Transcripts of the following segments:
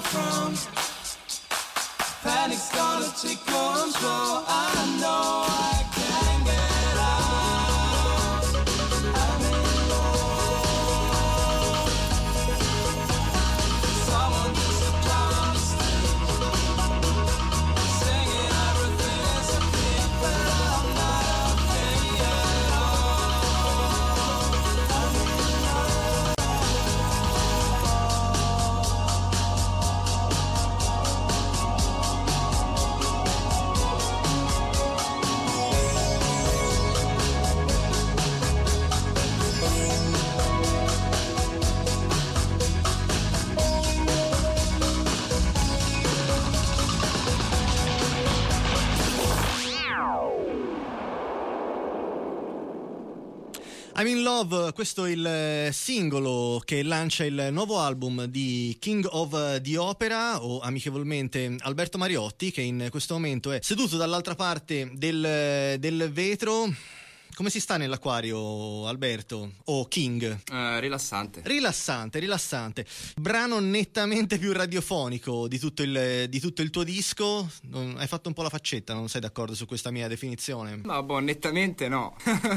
crumbs. Panic's gonna take control. I know I can't get out. I'm in love. Someone just to climb the stage, singing everything is okay, but I'm not okay at all. I'm in love. I'm in Love, questo è il singolo che lancia il nuovo album di King of the Opera, o amichevolmente Alberto Mariotti, che in questo momento è seduto dall'altra parte del vetro. Come si sta nell'acquario, Alberto? O King? Rilassante. Rilassante. Brano nettamente più radiofonico di tutto il tuo disco. Hai fatto un po' la faccetta, non sei d'accordo su questa mia definizione? No, nettamente no.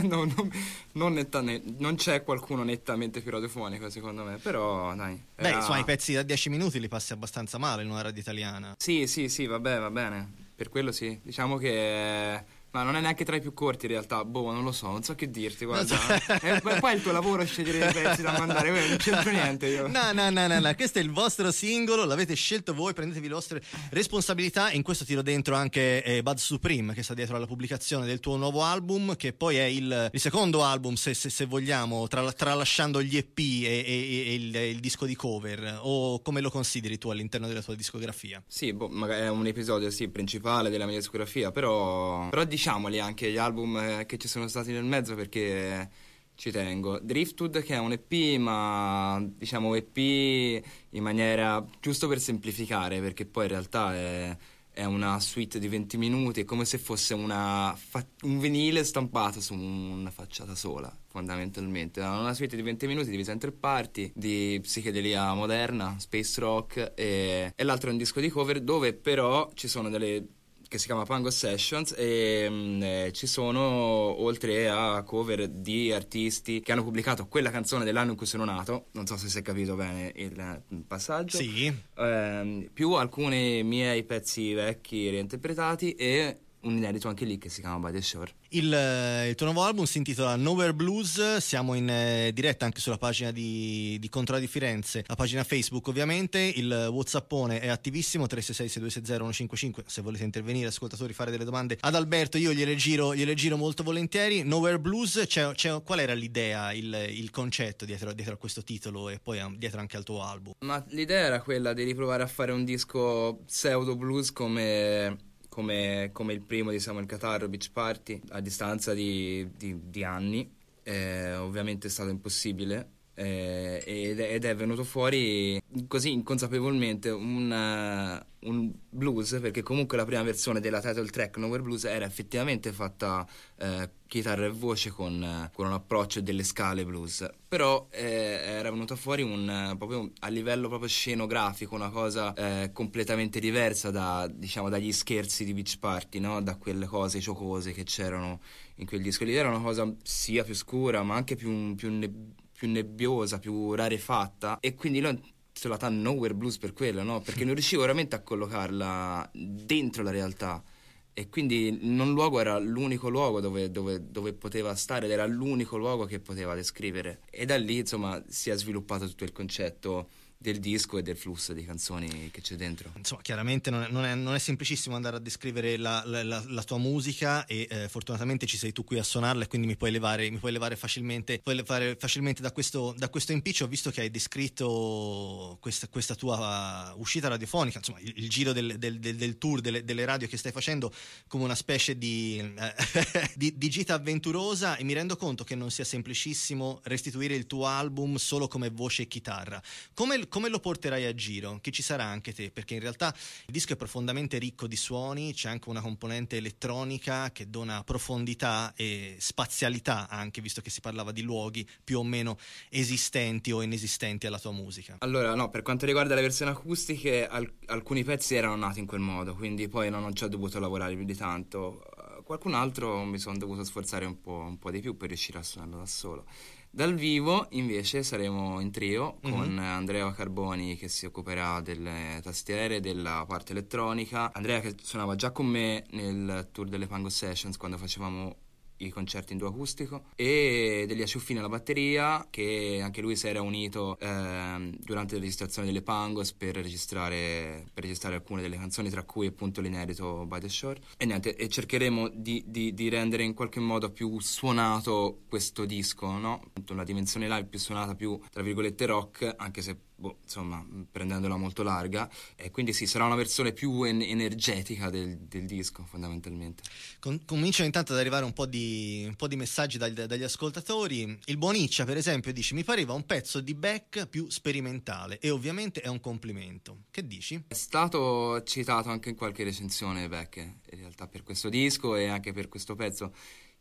Non nettamente. Non c'è qualcuno nettamente più radiofonico, secondo me. Però, dai. Beh, insomma, i pezzi da 10 minuti li passi abbastanza male in una radio italiana. Sì, vabbè, va bene. Per quello sì. Diciamo che... Ma non è neanche tra i più corti in realtà. Non lo so, non so che dirti, guarda. Poi è il tuo lavoro scegliere i pezzi da mandare, non c'entro niente io. No, questo è il vostro singolo, l'avete scelto voi, prendetevi le vostre responsabilità. E in questo tiro dentro anche Bud Supreme, che sta dietro alla pubblicazione del tuo nuovo album, che poi è il secondo album, se vogliamo, tralasciando gli EP e il disco di cover. O come lo consideri tu all'interno della tua discografia? Sì, magari è un episodio principale della mia discografia, però diciamoli anche gli album che ci sono stati nel mezzo, perché ci tengo. Driftwood, che è un EP, ma diciamo EP in maniera, giusto per semplificare, perché poi in realtà è una suite di 20 minuti, è come se fosse un vinile stampato su una facciata sola, fondamentalmente. È una suite di 20 minuti divisa in 3 parti, di psichedelia moderna, space rock, e l'altro è un disco di cover dove però ci sono delle... che si chiama Pango Sessions, e ci sono, oltre a cover di artisti che hanno pubblicato quella canzone dell'anno in cui sono nato, non so se si è capito bene il passaggio, sì, più alcuni miei pezzi vecchi reinterpretati e un inedito anche lì che si chiama By the Shore. Il tuo nuovo album si intitola Nowhere Blues, siamo in diretta anche sulla pagina di Contrada di Firenze, la pagina Facebook ovviamente, il WhatsAppone è attivissimo, 366-6260-155, se volete intervenire ascoltatori, fare delle domande ad Alberto, io gliele giro molto volentieri. Nowhere Blues, qual era l'idea, il concetto dietro a questo titolo e poi dietro anche al tuo album? Ma l'idea era quella di riprovare a fare un disco pseudo blues come il primo di Samuel Catarro, Beach Party, a distanza di anni. Ovviamente è stato impossibile, ed è venuto fuori così inconsapevolmente un blues, perché comunque la prima versione della title track Nowhere Blues era effettivamente fatta chitarra e voce con un approccio e delle scale blues, però era venuta fuori proprio a livello proprio scenografico una cosa completamente diversa dagli scherzi di Beach Party, no? Da quelle cose giocose che c'erano in quel disco. L'idea era una cosa sia più scura ma anche più nebbiosa, più rarefatta, e quindi l'ho intitolata Nowhere Blues per quello, no? Perché non riuscivo veramente a collocarla dentro la realtà, e quindi in un luogo era l'unico luogo dove poteva stare, ed era l'unico luogo che poteva descrivere, e da lì insomma si è sviluppato tutto il concetto del disco e del flusso di canzoni che c'è dentro. Insomma, chiaramente non è semplicissimo andare a descrivere la tua musica, e fortunatamente ci sei tu qui a suonarla, e quindi mi puoi levare facilmente da questo impiccio, visto che hai descritto questa tua uscita radiofonica, insomma il giro del tour delle radio che stai facendo come una specie di gita avventurosa, e mi rendo conto che non sia semplicissimo restituire il tuo album solo come voce e chitarra. Come come lo porterai a giro? Chi ci sarà anche te? Perché in realtà il disco è profondamente ricco di suoni, c'è anche una componente elettronica che dona profondità e spazialità anche, visto che si parlava di luoghi più o meno esistenti o inesistenti alla tua musica. Allora, no, per quanto riguarda le versioni acustiche, alcuni pezzi erano nati in quel modo, quindi poi non ci ho dovuto lavorare più di tanto. Qualcun altro mi sono dovuto sforzare un po' di più per riuscire a suonarlo da solo. Dal vivo, invece, saremo in trio con Andrea Carboni, che si occuperà delle tastiere e della parte elettronica. Andrea, che suonava già con me nel tour delle Pango Sessions quando facevamo i concerti in duo acustico, e Delia Ciuffini alla batteria, che anche lui si era unito durante la registrazione delle Pangos per registrare alcune delle canzoni, tra cui appunto l'inedito By the Shore. E niente, e cercheremo di rendere in qualche modo più suonato questo disco, no? Appunto una dimensione live più suonata, più tra virgolette rock, anche se insomma, prendendola molto larga, e quindi sì, sarà una versione più energetica del disco, fondamentalmente. Cominciano intanto ad arrivare un po' di messaggi dagli ascoltatori. Il Buoniccia, per esempio, dice: mi pareva un pezzo di Beck più sperimentale, e ovviamente è un complimento. Che dici? È stato citato anche in qualche recensione Beck, in realtà, per questo disco e anche per questo pezzo.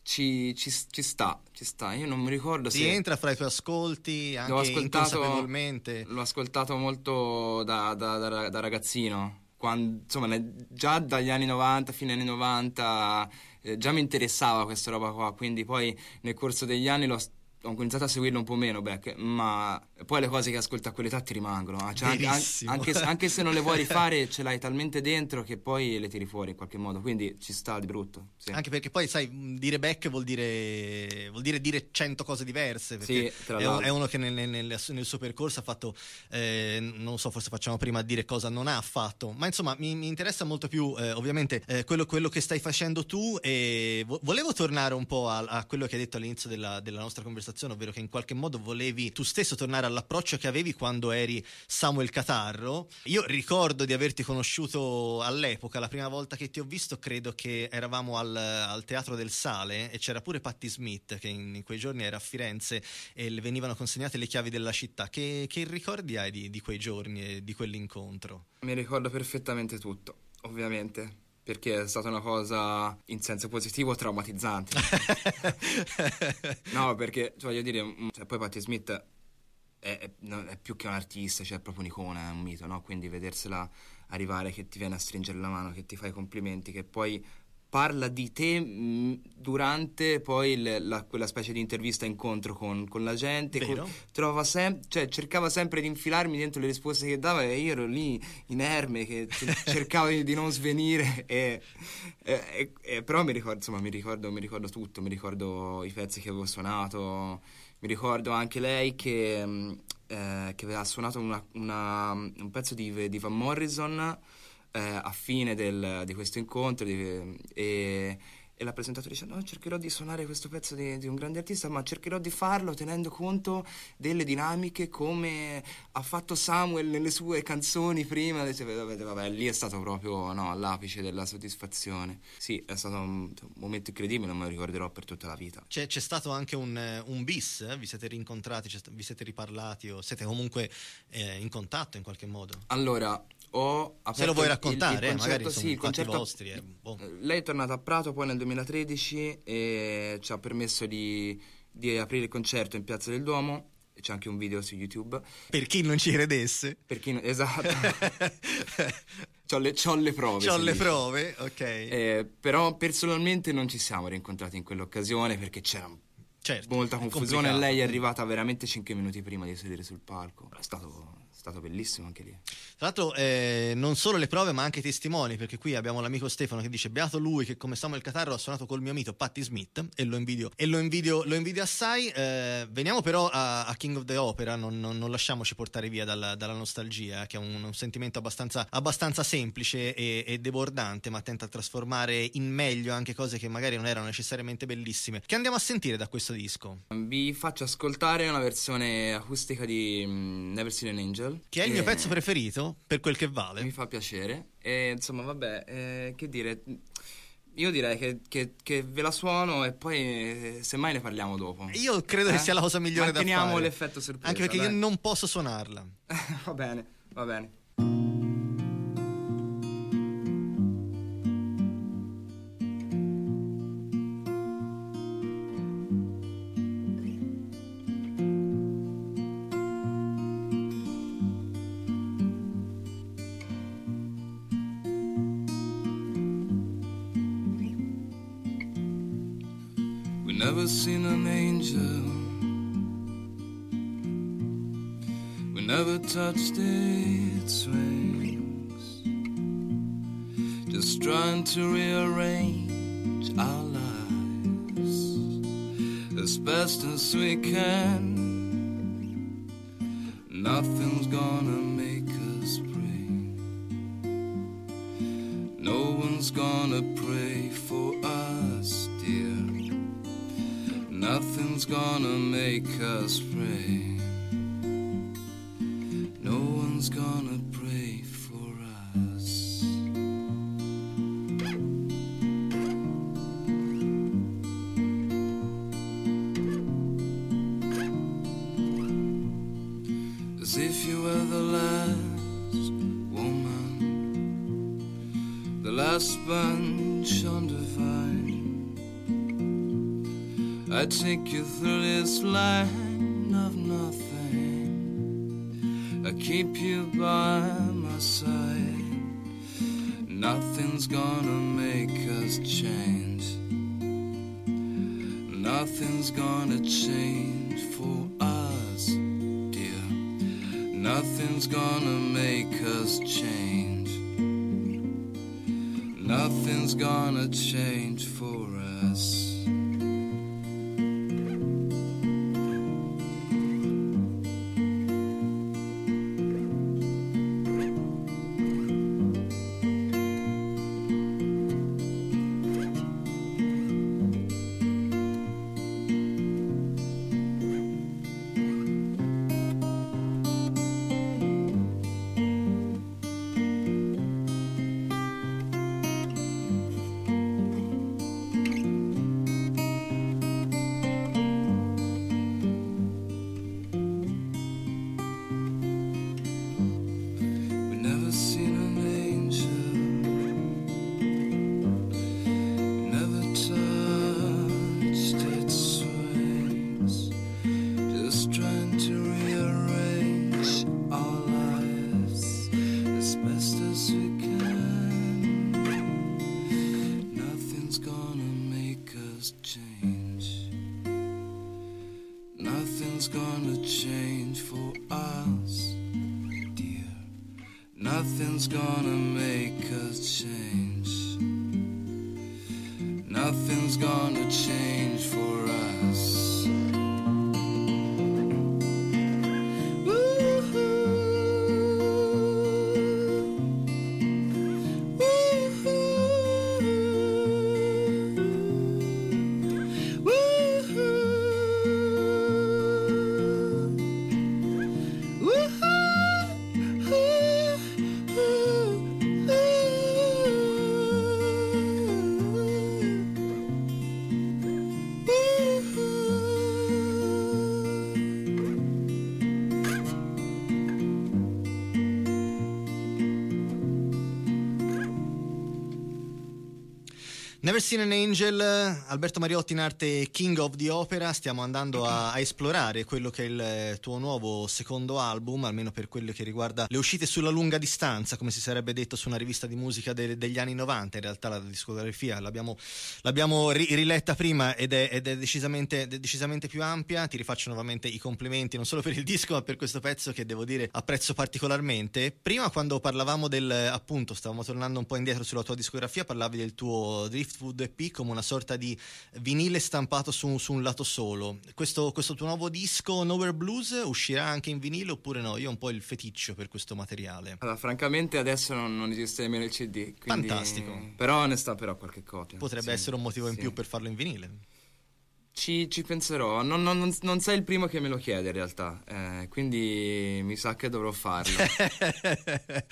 Ci sta. Io non mi ricordo se rientra fra i tuoi ascolti anche inconsapevolmente. L'ho ascoltato molto da ragazzino, quando, insomma, già dagli anni 90, fine anni 90, già mi interessava questa roba qua, quindi poi nel corso degli anni ho iniziato a seguirlo un po' meno, Beck, ma poi le cose che ascolti a quell'età ti rimangono, cioè anche se non le vuoi rifare, ce l'hai talmente dentro che poi le tiri fuori in qualche modo, quindi ci sta di brutto, sì. Anche perché poi, sai, dire Beck vuol dire dire 100 cose diverse, perché sì, tra l'altro. È uno che nel suo percorso ha fatto, non so, forse facciamo prima a dire cosa non ha fatto, ma insomma mi interessa molto più ovviamente quello che stai facendo tu, e volevo tornare un po' a quello che hai detto all'inizio della nostra conversazione, ovvero che in qualche modo volevi tu stesso tornare all'approccio che avevi quando eri Samuel Catarro. Io ricordo di averti conosciuto all'epoca, la prima volta che ti ho visto credo che eravamo al Teatro del Sale, e c'era pure Patti Smith che in quei giorni era a Firenze e le venivano consegnate le chiavi della città. Che ricordi hai di quei giorni e di quell'incontro? Mi ricordo perfettamente tutto, ovviamente, perché è stata una cosa in senso positivo traumatizzante. No, perché voglio dire, poi Patti Smith è più che un artista, cioè è proprio un'icona, è un mito, no? Quindi vedersela arrivare, che ti viene a stringere la mano, che ti fa i complimenti, che poi parla di te durante poi quella specie di intervista incontro con la gente, cercava sempre di infilarmi dentro le risposte che dava, e io ero lì inerme che cercavo di non svenire, però mi ricordo tutto, mi ricordo i pezzi che avevo suonato, mi ricordo anche lei che aveva suonato un pezzo di Van Morrison a fine di questo incontro, e la presentatore dice: no, cercherò di suonare questo pezzo di un grande artista, ma cercherò di farlo tenendo conto delle dinamiche come ha fatto Samuel nelle sue canzoni prima. Vabbè, lì è stato proprio all'apice della soddisfazione. Sì, è stato un momento incredibile, non me lo ricorderò per tutta la vita. C'è stato anche un bis, vi siete rincontrati, vi siete riparlati, o siete comunque in contatto in qualche modo? Allora, ho aperto se lo vuoi raccontare, il concerto, magari sono il concerto vostri. Lei è tornata a Prato poi nel 2013 e ci ha permesso di aprire il concerto in Piazza del Duomo, e c'è anche un video su YouTube. Per chi non ci credesse. Esatto. C'ho le prove. C'ho le prove, ok. Però personalmente non ci siamo rincontrati in quell'occasione perché c'era molta confusione. Lei è arrivata veramente 5 minuti prima di sedere sul palco. È stato bellissimo anche lì. Tra l'altro non solo le prove ma anche i testimoni, perché qui abbiamo l'amico Stefano che dice: beato lui che come Samuel Catarro ha suonato col mio mito Patti Smith, e lo invidio assai. Veniamo però a King of the Opera, non lasciamoci portare via dalla nostalgia, che è un sentimento abbastanza semplice e debordante, ma tenta a trasformare in meglio anche cose che magari non erano necessariamente bellissime. Che andiamo a sentire da questo disco? Vi faccio ascoltare una versione acustica di Never Seen an Angel, che è il mio pezzo preferito, per quel che vale. Mi fa piacere. E insomma, vabbè, che dire, Io direi che ve la suono e poi semmai ne parliamo dopo. Io credo che sia la cosa migliore da fare. Manteniamo l'effetto sorpresa. Anche perché dai. io non posso suonarla. Va bene, va bene. We never seen an angel. We never touched its wings. Just trying to rearrange our lives as best as we can. Nothing's gonna make us pray. No one's gonna pray for us, dear. Nothing's gonna make us pray. No one's gonna pray for us. As if you were the last woman, the last bunch undefined. I take you through this land of nothing. I keep you by my side. Nothing's gonna make us change. Nothing's gonna change for us, dear. Nothing's gonna make us change. Nothing's gonna change for us. Nothing's gonna change for us, dear. Nothing's gonna make us change. Nothing's gonna change for us. Never Seen an Angel, Alberto Mariotti in arte King of the Opera. Stiamo andando a esplorare quello che è il tuo nuovo secondo album, almeno per quello che riguarda le uscite sulla lunga distanza, come si sarebbe detto su una rivista di musica degli anni 90. In realtà la discografia l'abbiamo riletta prima ed è decisamente più ampia. Ti rifaccio nuovamente i complimenti non solo per il disco ma per questo pezzo, che devo dire apprezzo particolarmente. Prima, quando parlavamo appunto, stavamo tornando un po' indietro sulla tua discografia, parlavi del tuo Driftwood EP come una sorta di vinile stampato su un lato solo. Questo tuo nuovo disco Nowhere Blues uscirà anche in vinile oppure no? Io ho un po' il feticcio per questo materiale. Allora, francamente adesso non esiste nemmeno il CD, quindi... Fantastico. Però ne sta qualche copia. Potrebbe essere un motivo in più per farlo in vinile. Ci penserò, non sei il primo che me lo chiede in realtà, quindi mi sa che dovrò farlo.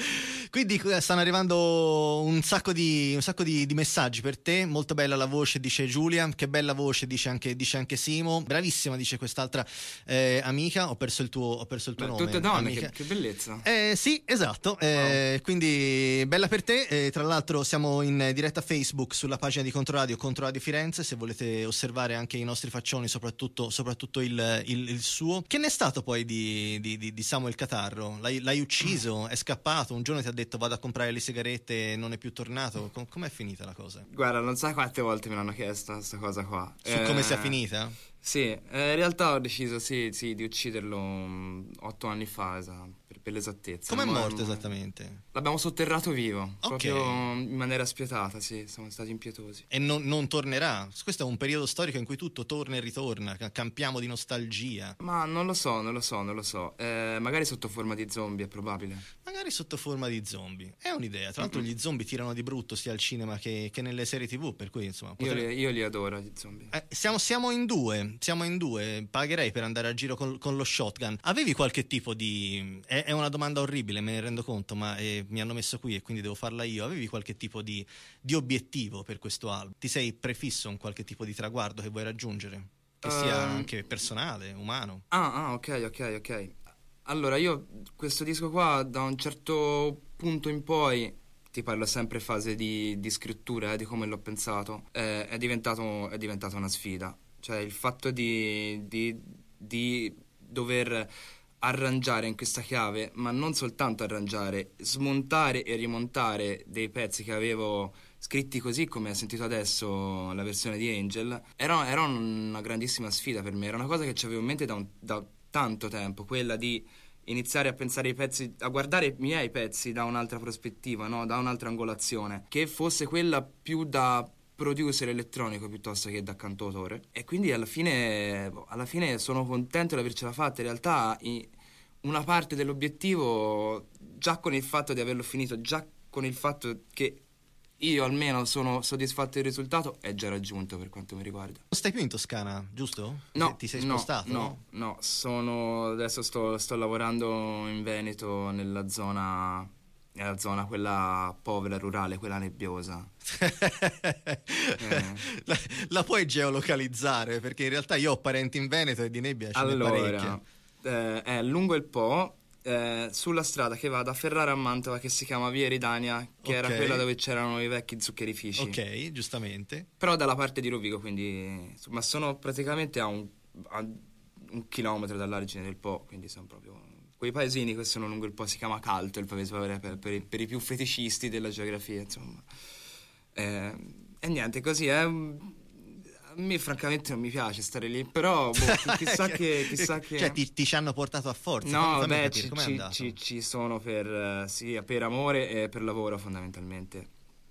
Quindi stanno arrivando un sacco di messaggi per te. Molto bella la voce, dice Giulia. Che bella voce, dice anche Simo. Bravissima, dice quest'altra amica. Ho perso il tuo nome. Tutte donne, amica. che bellezza. Sì, esatto. Quindi bella per te. Tra l'altro siamo in diretta Facebook sulla pagina di Controradio Firenze, se volete osservare anche i nostri faccioni, soprattutto il suo. Che ne è stato poi di Samuel Catarro? L'hai ucciso? È scappato? Un giorno ti ha detto vado a comprare le sigarette e non è più tornato? Com'è finita la cosa? Guarda, non sai quante volte me l'hanno chiesto questa cosa qua. Su come sia finita? Sì, in realtà ho deciso sì, di ucciderlo 8 anni fa, esatto, per l'esattezza. Com'è morto esattamente? L'abbiamo sotterrato vivo, Ok. proprio in maniera spietata, sì, siamo stati impietosi. E non tornerà? Questo è un periodo storico in cui tutto torna e ritorna, campiamo di nostalgia. Ma non lo so. Magari sotto forma di zombie, è probabile. Magari sotto forma di zombie. È un'idea. Tra l'altro gli zombie tirano di brutto sia al cinema che nelle serie TV, per cui insomma... Io li adoro, gli zombie. Siamo in due. Pagherei per andare a giro con lo shotgun. Avevi qualche tipo di... È una domanda orribile, me ne rendo conto, ma mi hanno messo qui e quindi devo farla io. Avevi qualche tipo di obiettivo per questo album? Ti sei prefisso un qualche tipo di traguardo che vuoi raggiungere? Che sia anche personale, umano? Ok. Allora, io questo disco qua, da un certo punto in poi, ti parlo sempre fase di scrittura, di come l'ho pensato, è diventato una sfida. Cioè il fatto di dover arrangiare in questa chiave, ma non soltanto arrangiare, smontare e rimontare dei pezzi che avevo scritti così come hai sentito adesso la versione di Angel, era una grandissima sfida per me. Era una cosa che avevo in mente da tanto tempo, quella di iniziare a pensare ai pezzi, a guardare i miei pezzi da un'altra prospettiva, no? Da un'altra angolazione, che fosse quella più da producer elettronico piuttosto che da cantautore. E quindi alla fine sono contento di avercela fatta. In realtà una parte dell'obiettivo, già con il fatto di averlo finito, già con il fatto che io almeno sono soddisfatto del risultato, è già raggiunto per quanto mi riguarda. Non stai più in Toscana, giusto? No, ti sei spostato? No, adesso sto lavorando in Veneto nella zona quella povera, rurale, quella nebbiosa. La puoi geolocalizzare? Perché in realtà io ho parenti in Veneto e di nebbia ce n'è parecchia. È lungo il Po, sulla strada che va da Ferrara a Mantova, che si chiama Via Eridania, che era quella dove c'erano i vecchi zuccherifici. Ok, giustamente. Però dalla parte di Rovigo, quindi... Ma sono praticamente a un chilometro dall'argine del Po, quindi sono proprio... Quei paesini che sono lungo il Po, si chiama Calto il paese per i più feticisti della geografia, insomma. E niente, così è... A me francamente non mi piace stare lì, però chissà che... Cioè ti ci hanno portato a forza? No, fammi beh, ci sono per amore e per lavoro fondamentalmente.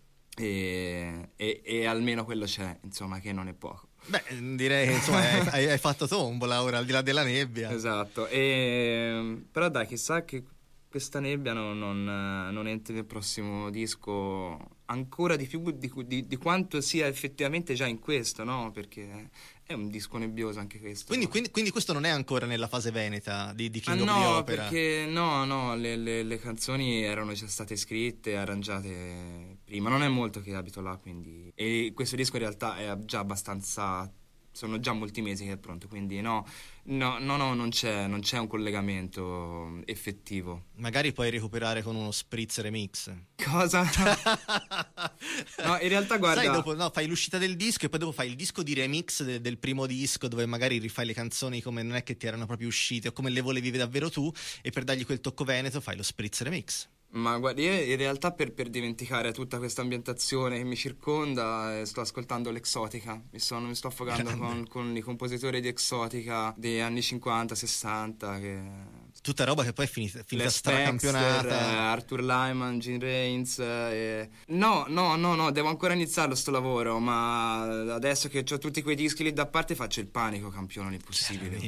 E almeno quello c'è, insomma, che non è poco. Beh, direi, insomma, hai fatto tombola ora, al di là della nebbia. Esatto, però dai, chissà che questa nebbia non entri nel prossimo disco ancora di più di quanto sia effettivamente già in questo, no? Perché è un disco nebbioso anche questo. Quindi questo non è ancora nella fase veneta di King of the no, Opera? Perché no, le canzoni erano già state scritte e arrangiate prima. Non è molto che abito là, quindi... E questo disco in realtà è già abbastanza... Sono già molti mesi che è pronto, quindi non c'è un collegamento effettivo. Magari puoi recuperare con uno spritz remix. Cosa? No, in realtà guarda... Sai, dopo fai l'uscita del disco e poi dopo fai il disco di remix del primo disco, dove magari rifai le canzoni come non è che ti erano proprio uscite o come le volevi davvero tu, e per dargli quel tocco veneto fai lo spritz remix. Ma guarda, io in realtà per dimenticare tutta questa ambientazione che mi circonda sto ascoltando l'Exotica. Mi sto affogando con i compositori di Exotica degli anni 50-60 che... Tutta roba che poi è finita Les stracampionata. Baxter, Arthur Lyman, Gene Rains. No, devo ancora iniziarlo sto lavoro, ma adesso che ho tutti quei dischi lì da parte faccio il panico, campione l'impossibile.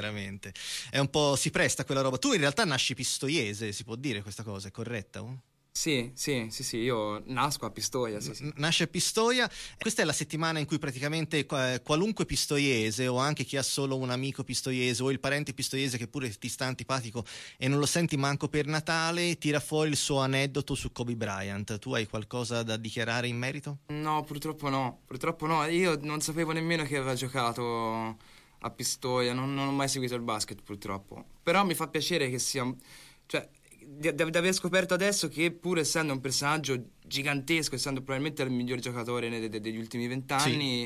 Chiaramente. È un po', si presta quella roba. Tu in realtà nasci pistoiese, si può dire questa cosa, è corretta? Sì, io nasco a Pistoia, sì. Nasce a Pistoia. Questa è la settimana in cui praticamente qualunque pistoiese, o anche chi ha solo un amico pistoiese o il parente pistoiese che pure ti sta antipatico e non lo senti manco per Natale, tira fuori il suo aneddoto su Kobe Bryant. Tu hai qualcosa da dichiarare in merito? No, purtroppo no, io non sapevo nemmeno che aveva giocato a Pistoia, non ho mai seguito il basket purtroppo, però mi fa piacere che sia, cioè, di aver scoperto adesso che pur essendo un personaggio gigantesco, essendo probabilmente il miglior giocatore degli ultimi 20 anni,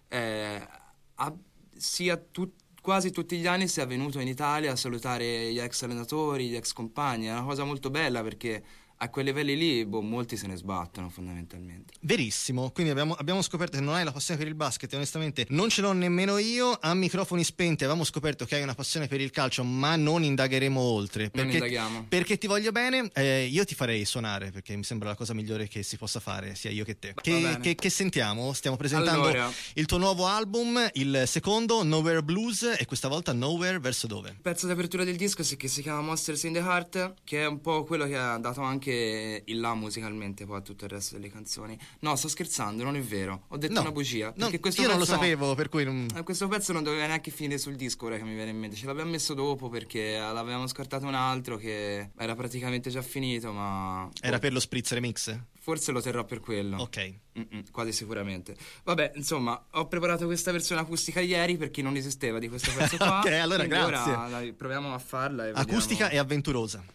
quasi tutti gli anni sia venuto in Italia a salutare gli ex allenatori, gli ex compagni. È una cosa molto bella perché a quei livelli lì molti se ne sbattono fondamentalmente. Verissimo, quindi abbiamo scoperto che non hai la passione per il basket e onestamente non ce l'ho nemmeno io. A microfoni spenti avevamo scoperto che hai una passione per il calcio, ma non indagheremo oltre perché ti voglio bene. Io ti farei suonare perché mi sembra la cosa migliore che si possa fare, sia io che te. Che sentiamo? Stiamo presentando il tuo nuovo album, il secondo, Nowhere Blues, e questa volta Nowhere verso dove? Il pezzo d'apertura del disco che si chiama Monsters in the Heart, che è un po' quello che ha dato anche il là musicalmente poi a tutto il resto delle canzoni. No, sto scherzando, non è vero, ho detto una bugia, perché io non lo sapevo, per cui questo pezzo non doveva neanche finire sul disco, ora che mi viene in mente. Ce l'abbiamo messo dopo perché l'avevamo scartato un altro che era praticamente già finito, ma era per lo Spritz Remix? Forse lo terrò per quello. Ok. Quasi sicuramente. Vabbè, insomma, ho preparato questa versione acustica ieri perché non esisteva di questo pezzo qua. Ok, allora grazie. Ora proviamo a farla acustica vediamo. E avventurosa.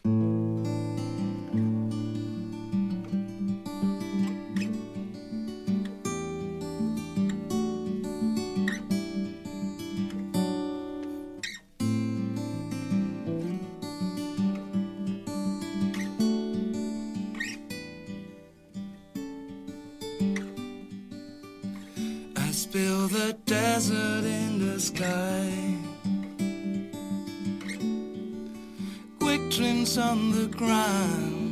Spill the desert in the sky. Quick dreams on the ground.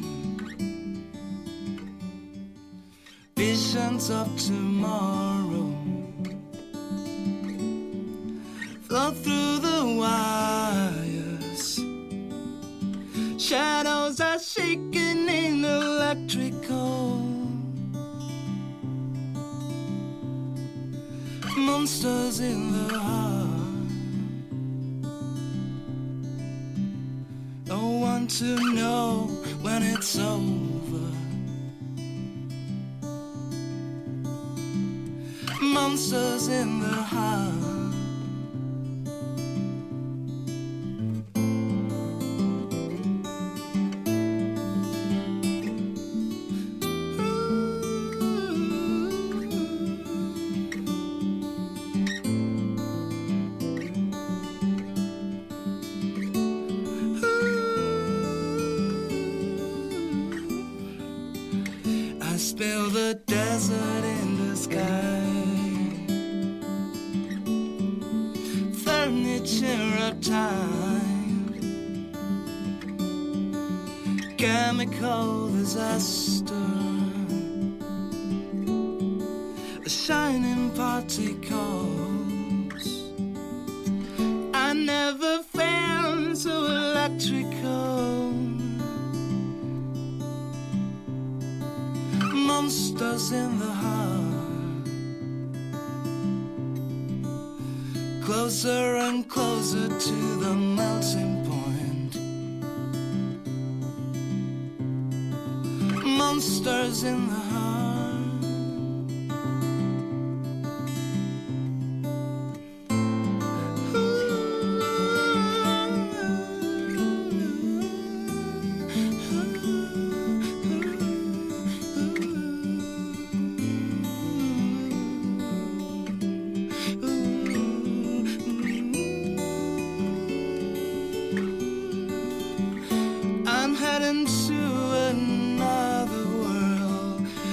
Visions of tomorrow flow through the wires. Shadows are shaking in electrical. Monsters in the heart. No one to know when it's over. Monsters in the heart. Spill the desert in the sky. Furniture of time. Chemical disaster. Shining particles. I never felt so electrical. Monsters in the heart. Closer and closer to the melting point. Monsters in the heart. I'm heading to another world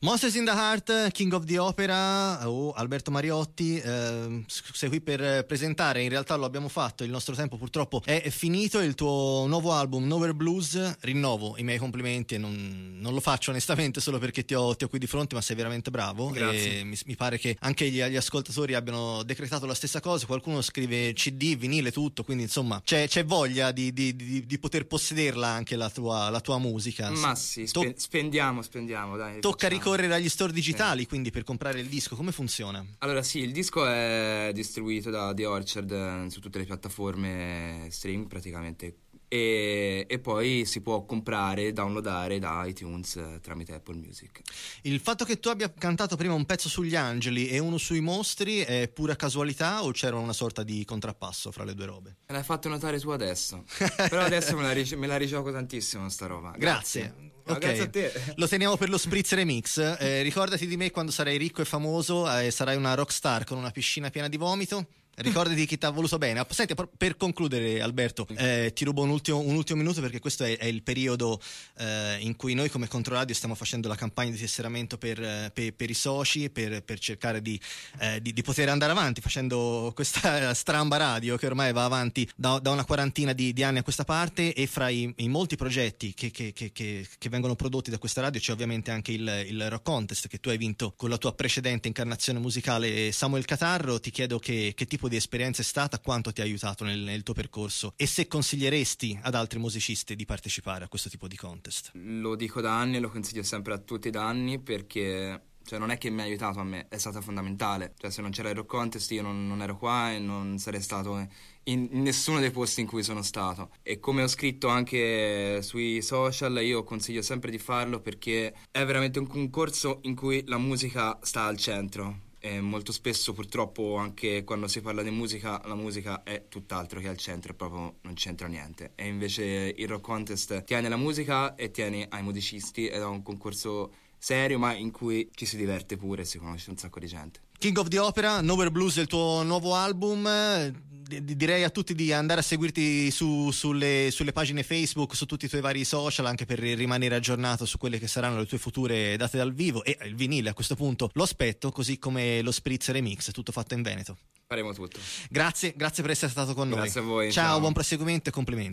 Monsters in the Heart, King of the Opera o Alberto Mariotti, sei qui per presentare, in realtà lo abbiamo fatto, il nostro tempo purtroppo è finito, il tuo nuovo album Nowhere Blues. Rinnovo i miei complimenti e non lo faccio onestamente solo perché ti ho qui di fronte, ma sei veramente bravo. Grazie. E mi pare che anche gli ascoltatori abbiano decretato la stessa cosa, qualcuno scrive CD, vinile, tutto, quindi insomma c'è voglia di poter possederla anche la tua musica. Ma sì, spendiamo, dai. Tocca facciamo. ricorrere agli store digitali, quindi per comprare il disco, come funziona? Allora sì, il disco è distribuito da The Orchard su tutte le piattaforme streaming praticamente e poi si può comprare e downloadare da iTunes tramite Apple Music. Il fatto che tu abbia cantato prima un pezzo sugli angeli e uno sui mostri è pura casualità o c'era una sorta di contrappasso fra le due robe? Me l'hai fatto notare tu adesso, però adesso me la rigioco tantissimo sta roba. Grazie. No, Ok. grazie a te. Lo teniamo per lo Spritz Remix. Ricordati di me quando sarai ricco e famoso e sarai una rockstar con una piscina piena di vomito. Ricordati di chi ti ha voluto bene. Senti, per concludere, Alberto, ti rubo un ultimo minuto perché questo è il periodo in cui noi come Controradio stiamo facendo la campagna di tesseramento per i soci, per cercare di poter andare avanti facendo questa stramba radio che ormai va avanti da una quarantina di anni a questa parte, e fra i molti progetti che vengono prodotti da questa radio c'è ovviamente anche il Rock Contest che tu hai vinto con la tua precedente incarnazione musicale, Samuel Catarro. Ti chiedo che tipo di esperienza è stata, quanto ti ha aiutato nel tuo percorso e se consiglieresti ad altri musicisti di partecipare a questo tipo di contest. Lo dico da anni e lo consiglio sempre a tutti da anni perché non è che mi ha aiutato a me, è stata fondamentale. Se non c'era il Rock Contest io non ero qua e non sarei stato in nessuno dei posti in cui sono stato. E come ho scritto anche sui social, io consiglio sempre di farlo perché è veramente un concorso in cui la musica sta al centro. E molto spesso purtroppo anche quando si parla di musica la musica è tutt'altro che al centro, proprio non c'entra niente, e invece il Rock Contest tiene la musica e tiene ai musicisti ed è un concorso serio ma in cui ci si diverte pure, si conosce un sacco di gente. King of the Opera, Nowhere Blues è il tuo nuovo album. Direi a tutti di andare a seguirti sulle pagine Facebook, su tutti i tuoi vari social, anche per rimanere aggiornato su quelle che saranno le tue future date dal vivo, e il vinile a questo punto lo aspetto, così come lo Spritz Remix, tutto fatto in Veneto. Faremo tutto. Grazie per essere stato con noi. Grazie a voi. Ciao, buon proseguimento e complimenti.